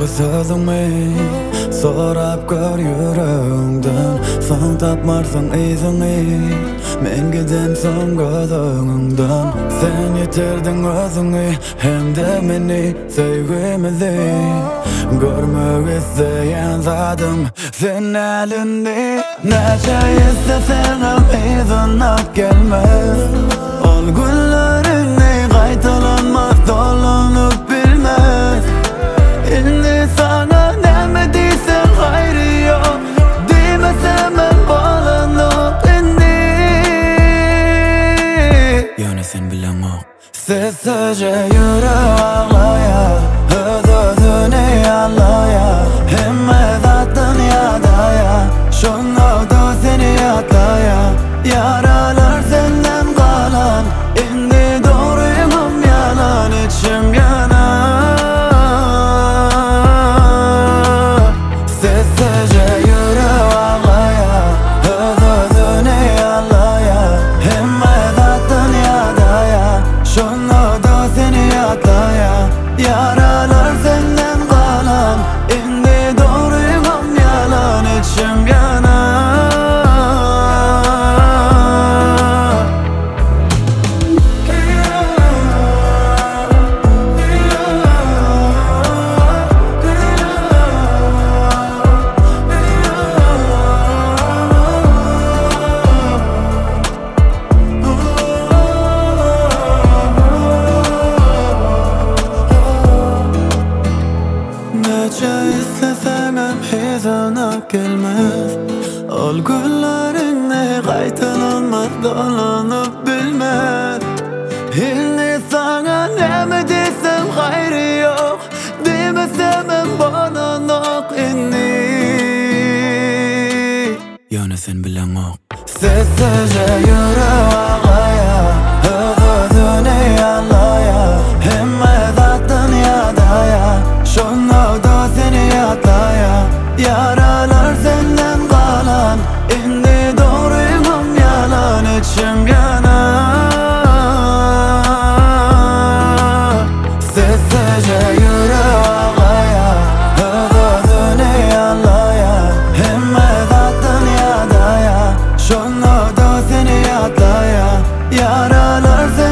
sözüňmi sorap gör yüreğinden. Sen tapmarsın izini, men giden son gözüňden. Sen ýitirdin özüňi, hem de meni sevgimizi. Görmek isteyen zadım sen elinde. Näçe istesem izin ak gelmez. Ol günlerini qaytalanmaz, dolanıp bilmez. Indi sana näme diýsen haýry ýok, diýmesem men bağlanıp indi. Ýöne sen bilen ok. Sessizce yürek ağlaya, öz-özüne ýatlaya, hemme zatdan ýadaya, şoňada seni ýatlaya. Yaralar senden kalan, indi doğruymam yalan, içim yanar. Sessizce yürek ağlaya, öz-özüne ýatlaya, hemme zatdan ýadaya, şoňada seni ýatlaya. Yaralar senden kalan, indi doğruymam yalan, içim yanar. Näçe istesem izin ak gelmez. Ol günlerini qaytalanmaz, dolanıp bilmez. Indi sana näme diýsem haýry ýok, diýmesem men bağlanok indi. Ýöne sen bilen ok. Sessizce yürek ağlaya, öz-özüne ýatlaya, hemme zatdan ýadaya, şoňada seni ýatlaya. Yaralar senden kalan, indi doğruymam yalan, içim yanar. Sessizce yürek ağlaya, öz-özüne ýatlaya, hemme zatdan ýadaya, şoňada seni ýatlaya. Yaralar